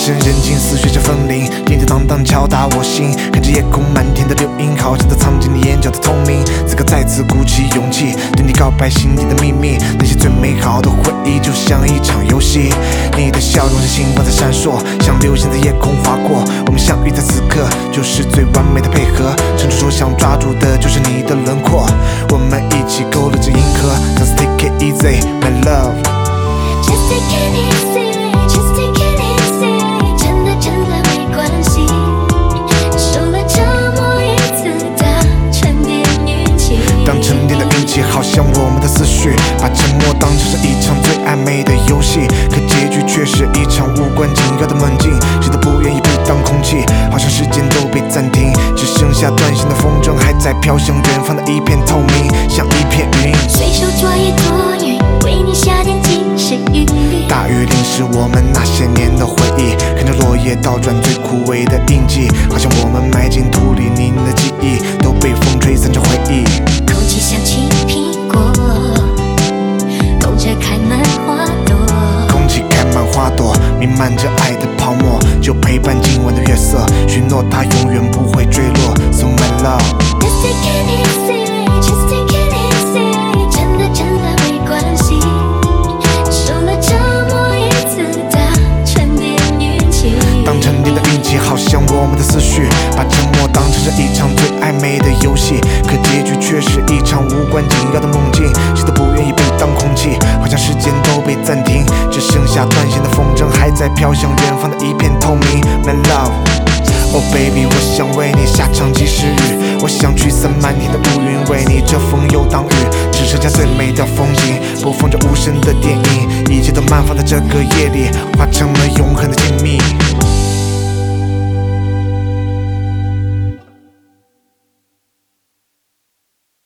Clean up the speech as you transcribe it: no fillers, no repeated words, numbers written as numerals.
身人静，似血着风铃，叮叮当当敲打我心。看着夜空满天的流萤，好像都藏进你眼角的透明。此刻再次鼓起勇气，对你告白心底的秘密。那些最美好的回忆，就像一场游戏。你的笑容像星光在闪烁，像流星在夜空划过。我们相遇在此刻，就是最完美的配合。伸出手想抓住的，就是你的轮廓。我们一起勾勒着银河。Just take it easy, my love. Just take it easy, just take it easy. 真的没关系。受了折磨一次的沉淀运气。 当沉淀的运气好像我们的思绪，把沉默当成是一场最暧昧的游戏，可结局却是一场无关紧要的梦境。谁都不愿意被当空气，好像时间都被暂停，只剩下断线的风筝还在飘向远方的一片透明，像一片云。 随手抓一朵云，为你下点及时雨。 大雨淋湿我们那些年的回忆，看着落叶倒转最枯萎的印记，好像我们埋进土里，你的记忆都被风吹散成回忆。 空气像青苹果，勾着开满花朵。 空气开满花朵，弥漫着爱的泡沫，就陪伴今晚的月色，许诺它永远不会坠落。So my love, Just take it easy, just take it easy. 真的没关系。受了折磨一次的沉淀运气。 当沉淀的运气好像我们的思绪，把沉默当成是一场最暧昧的游戏，可结局却是一场无关紧要的梦境。谁都不愿意被当空气，好像时间都被暂停，只剩下断线的风筝还在飘向远方的一片透明。My love, oh baby， 我想为你下场及时雨，我想驱散漫天的乌云，为你遮风又挡雨，只剩下最美的风景，播放着无声的电影，一切都慢放在这个夜里，化成了永恒的静谧。